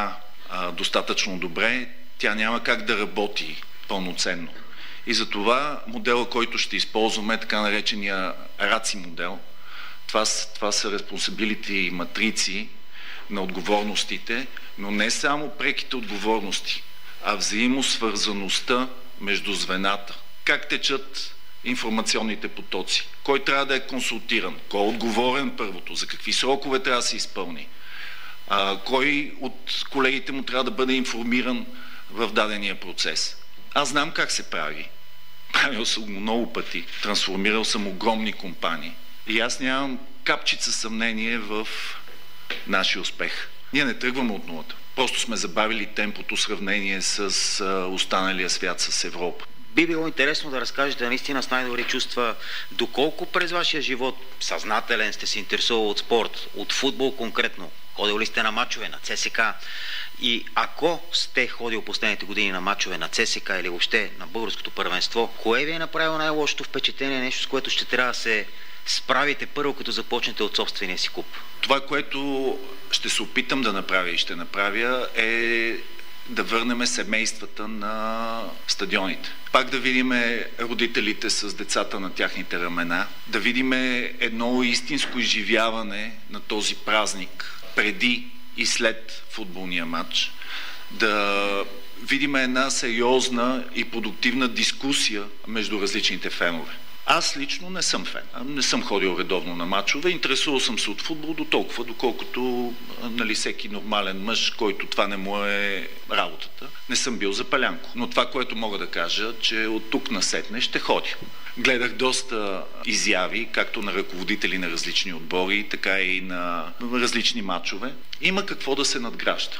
достатъчно добре, тя няма как да работи пълноценно. И затова модела, който ще използваме, така наречения РАЦИ модел, това са responsibility матрици на отговорностите, но не само преките отговорности, а взаимосвързаността между звената. Как течат информационните потоци? Кой трябва да е консултиран? Кой е отговорен първото? За какви срокове трябва да се изпълни? Кой от колегите му трябва да бъде информиран в дадения процес? Аз знам как се прави. Правил съм го много пъти. Трансформирал съм огромни компании. И аз нямам капчица съмнение в нашия успех. Ние не тръгваме от нулата. Просто сме забавили темпото в сравнение с останалия свят, с Европа. Би било интересно да разкажете наистина с най-добри чувства доколко през вашия живот съзнателен сте се интересувал от спорт, от футбол конкретно. Ходил ли сте на мачове на ЦСК? И ако сте ходил последните години на мачове на ЦСК или въобще на българското първенство, кое ви е направило най-лошото впечатление, нещо с което ще трябва да се справите първо, като започнете от собствения си клуб? Това, което ще се опитам да направя и ще направя, е да върнем семействата на стадионите. Пак да видим родителите с децата на тяхните ramена, да видим едно истинско изживяване на този празник преди и след футболния матч, да видим една сериозна и продуктивна дискусия между различните фенове. Аз лично не съм фен. Не съм ходил редовно на мачове. Интересувал съм се от футбол до толкова, доколкото всеки нормален мъж, който това не му е работата. Не съм бил за палянко. Но това, което мога да кажа, че от тук насетне ще ходя. Гледах доста изяви, както на ръководители на различни отбори, така и на различни мачове. Има какво да се надгражда.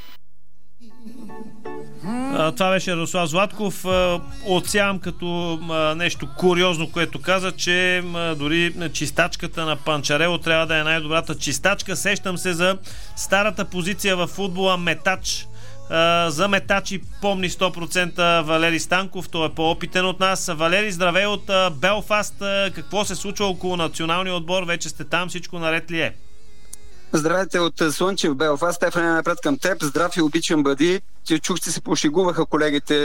Това беше Радослав Златков. Отсявам като нещо куриозно, което каза, че дори чистачката на Панчарело трябва да е най-добрата чистачка. Сещам се за старата позиция във футбола метач. За метачи помни 100% Валери Станков, той е по-опитен от нас. Валери, здравей от Белфаст. Какво се случва около националния отбор? Вече сте там, всичко наред ли е? Здравейте от Слънчев Белфаст. Стефан, напред към теб. Здрав и обичам бъди. Чух, че се пошегуваха колегите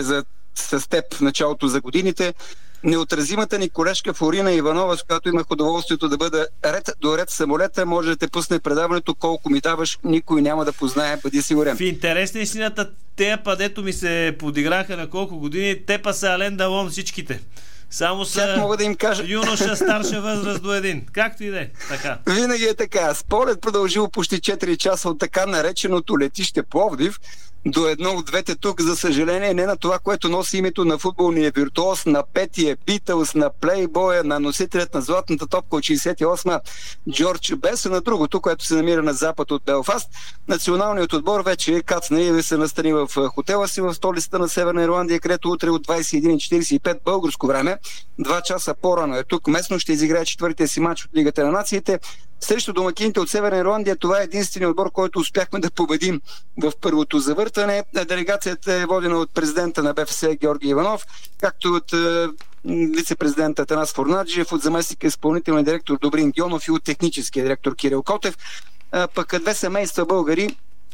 с теб в началото за годините. Неотразимата ни колежка Флорина Иванова, с която имах удоволствието да бъда ред в самолета, може да те пусне предаването колко ми даваш, никой няма да познае, бъди сигурен. В интерес на истината, те падето ми се подиграха на колко години, те па са Ален Далон всичките. Само са мога да им кажа... юноша, старша възраст до един. Както и да е. Така. Винаги е така. Според продължил почти 4 часа от така нареченото летище Пловдив до едно от двете тук, за съжаление, не на това, което носи името на футболния виртуоз, на Петия Битълс, на плейбоя, на носителят на златната топка от 68-ма Джордж Бес, на другото, което се намира на запад от Белфаст. Националният отбор вече кацна и се настани в хотела си в столицата на Северна Ирландия, където утре от 21:45 българско време, 2 часа по-рано е тук. Местно ще изиграе четвъртия си матч от Лигата на нациите срещу домакините от Северна Ирландия. Това е единственият отбор, който успяхме да победим в първото завъртане. Делегацията е водена от президента на БФС Георги Иванов, както от вице-президента Атанас Форнаджиев, от заместник изпълнителния директор Добрин Гьонов и от техническия директор Кирил Котев. Пък две семейства българи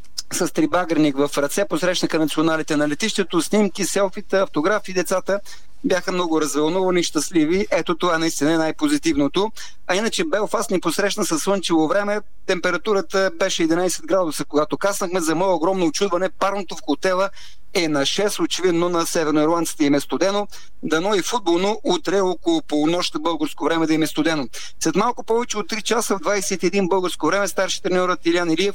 с трибагърник в ръце посрещнаха националите на летището. Снимки, селфита, автографи. Децата бяха много развълнувани, щастливи. Ето това наистина е най-позитивното. А иначе Белфаст ни посрещна със слънчево време. Температурата беше 11 градуса, когато каснахме. За мое огромно очудване, парното в хотела е на 6. Очевидно на северноирландците им е студено. Дано и футболно утре около полунощ българско време да им е студено. След малко повече от 3 часа в 21 българско време старши треньорът Илян Илиев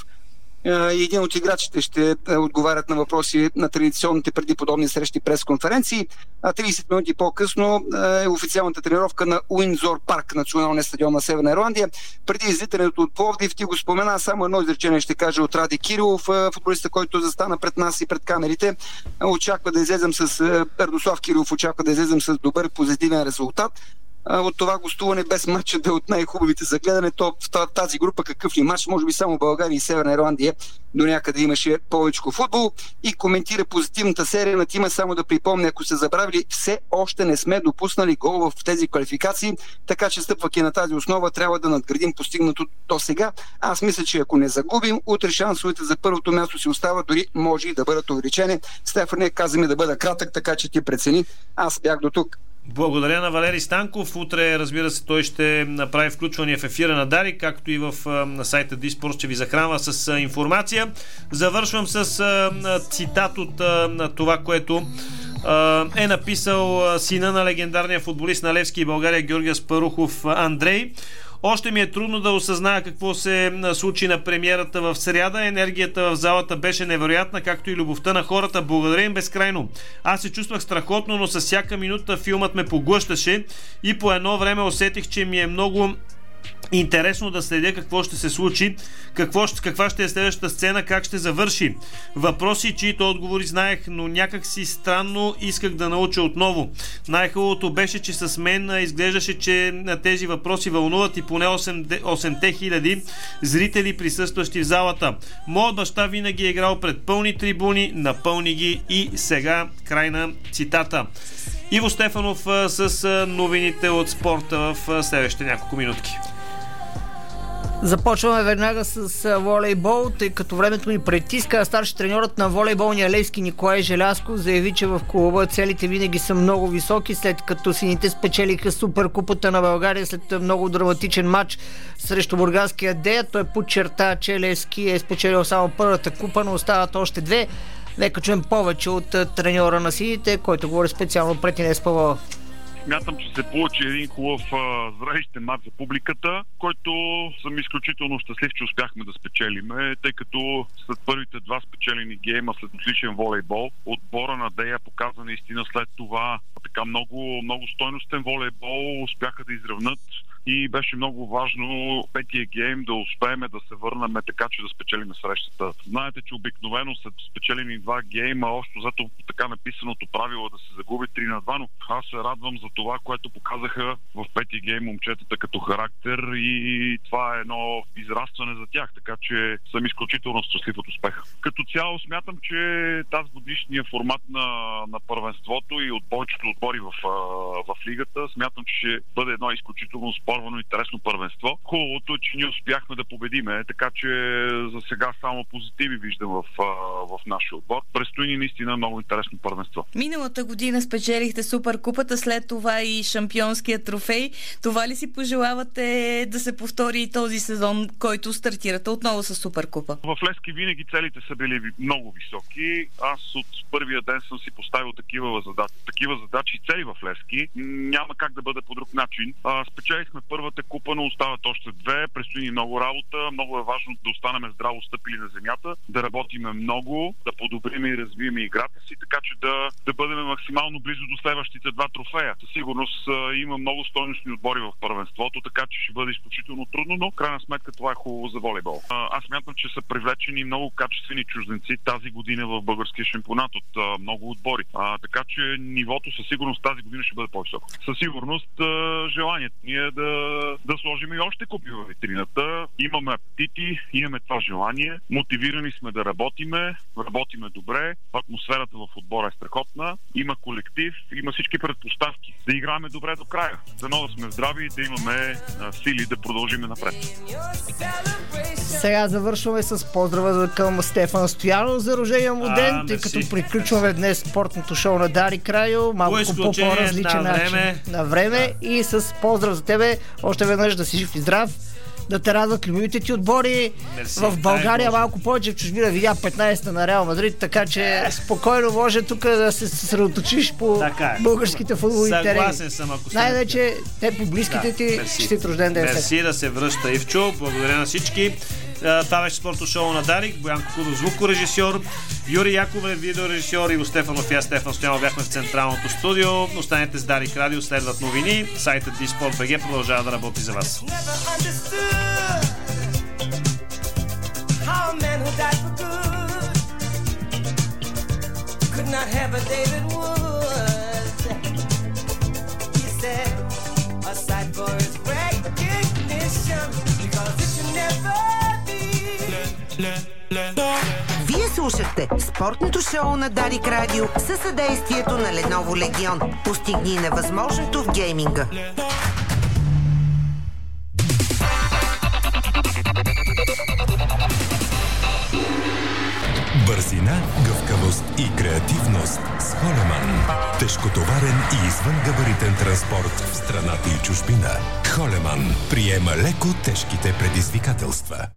и един от играчите ще отговарят на въпроси на традиционните преди подобни срещи пресконференции. 30 минути по-късно е официалната тренировка на Уиндзор парк, националния стадион на Северна Ирландия. Преди излитането от Пловдив, ти го спомена, само едно изречение ще кажа от Ради Кирилов, футболиста, който застана пред нас и пред камерите. Очаква да излезем с Радослав Кирилов, очаква да излезем с добър позитивен резултат. от това гостуване без матча да е от най-хубавите за гледане. То в тази група какъв ли матч, може би само България и Северна Ирландия до някъде имаше повече футбол, и коментира позитивната серия на тима. Само да припомня, ако се забравили, все още не сме допуснали гол в тези квалификации, така че стъпвайки на тази основа трябва да надградим постигнато до сега. Аз мисля, че ако не загубим, утре шансовете за първото място си остават, дори може и да бъдат увеличени. Стефане, казваме да бъда кратък, така че ти прецени. Аз бях до тук. Благодаря на Валери Станков. Утре, разбира се, той ще направи включване в ефира на Дарик, както и на сайта Диспорт ще ви захранва с информация. Завършвам с цитат от това, което е написал сина на легендарния футболист на Левски и България Георги Аспарухов Андрей. Още ми е трудно да осъзная какво се случи на премиерата в сряда. Енергията в залата беше невероятна, както и любовта на хората. Благодаря им безкрайно. Аз се чувствах страхотно, но с всяка минута филмът ме поглъщаше и по едно време усетих, че ми е много интересно да следя какво ще се случи, каква ще е следващата сцена, как ще завърши. Въпроси, чието отговори знаех, но някак си странно исках да науча отново. Най-хубавото беше, че с мен изглеждаше, че тези въпроси вълнуват и поне 8-те хиляди зрители, присъстващи в залата. Моят баща винаги е играл пред пълни трибуни, напълни ги и сега край на цитата. Иво Стефанов с новините от спорта в следващите няколко минутки. Започваме веднага с волейбол, тъй като времето ни притиска. Старши треньорът на волейболния Левски Николай Желязков заяви, че в клуба целите винаги са много високи, след като сините спечелиха Суперкупата на България след много драматичен матч срещу бургаския Дея. Той подчерта, че Левски е спечелил само първата купа, но остават още две. Нека чуем повече от треньора на сините, който говори специално пред Инес Павлова. Смятам, че се получи един хубав зрелищен мач за публиката, който съм изключително щастлив, че успяхме да спечелиме, тъй като след първите два спечелени гейма, след отличен волейбол, отбора на Дея показа наистина след това така много стойностен волейбол, успяха да изравнат. И беше много важно петия гейм да успеем да се върнем така, че да спечелим срещата. Знаете, че обикновено след спечелени два гейма, общо зато така написаното правило да се загуби 3-2, но аз се радвам за това, което показаха в петия гейм момчетата като характер, и това е едно израстване за тях, така че съм изключително щастлив от успеха. Като цяло смятам, че тази годишния формат на първенството и от повечето отбори в лигата, смятам, че ще бъде едно изключително спорвано интересно първенство. Хубавото е, че ние успяхме да победиме, така че за сега само позитиви виждам в нашия отбор. Предстои ни наистина много интересно първенство. Миналата година спечелихте Суперкупата, след това и шампионския трофей. Това ли си пожелавате да се повтори и този сезон, който стартирате отново с Суперкупа? В Левски винаги целите са били много високи. Аз от първия ден съм си поставил такива задачи и цели в Левски. Няма как да бъде по друг начин. Спечелихме първата купа, но остават още две. Предстои много работа. Много е важно да останем здраво стъпили на земята, да работиме много, да подобрим и развием играта си, така че да бъдем максимално близо до следващите два трофея. Със сигурност има много стойностни отбори в първенството, така че ще бъде изключително трудно, но в крайна сметка това е хубаво за волейбол. Аз смятам, че са привлечени много качествени чужденци тази година в българския шампионат от много отбори. Така че нивото със сигурност тази година ще бъде по-високо. Със сигурност желанието ни е да сложим и още купи в витрината. Имаме апетити, имаме това желание, мотивирани сме да работиме добре, атмосферата в отбора е страхотна, има колектив, има всички предпоставки да играем добре до края. Дано да сме здрави и да имаме сили да продължим напред. Сега завършваме с поздрава към Стефан Стоянов за рождения му ден, тъй като приключваме днес спортното шоу на Дарик Радио, малко по по-различен начин на време, и с поздрав за тебе още веднъж да си жив и здрав, да те радват любимите ти отбори. Мерси, в България малко повече, в чужбина видя 15-та на Реал Мадрид, така че спокойно може тук да се съсредоточиш по българските футболни терени. Съгласен съм, ако най-вече те по близките ти, честит рожден ден. Мерси, да се връща Ивчо. Благодаря на всички. Това беше спортно шоу на Дарик. Боян Кукудов, звукорежисьор, Юрий Яковлев, видеорежисьор, и Стефанов и аз, Стефан Стоянов, бяхме в централното студио. Останете с Дарик Радио, следват новини. Сайтът Диспорт.бг продължава да работи за вас. Вие слушахте спортното шоу на Дарик Радио със съдействието на Lenovo Legion. Постигни невъзможното в гейминга. Бързина, гъвкавост и креативност с Холеман. Тежкотоварен и извънгабаритен транспорт в страната и чужбина. Холеман приема леко тежките предизвикателства.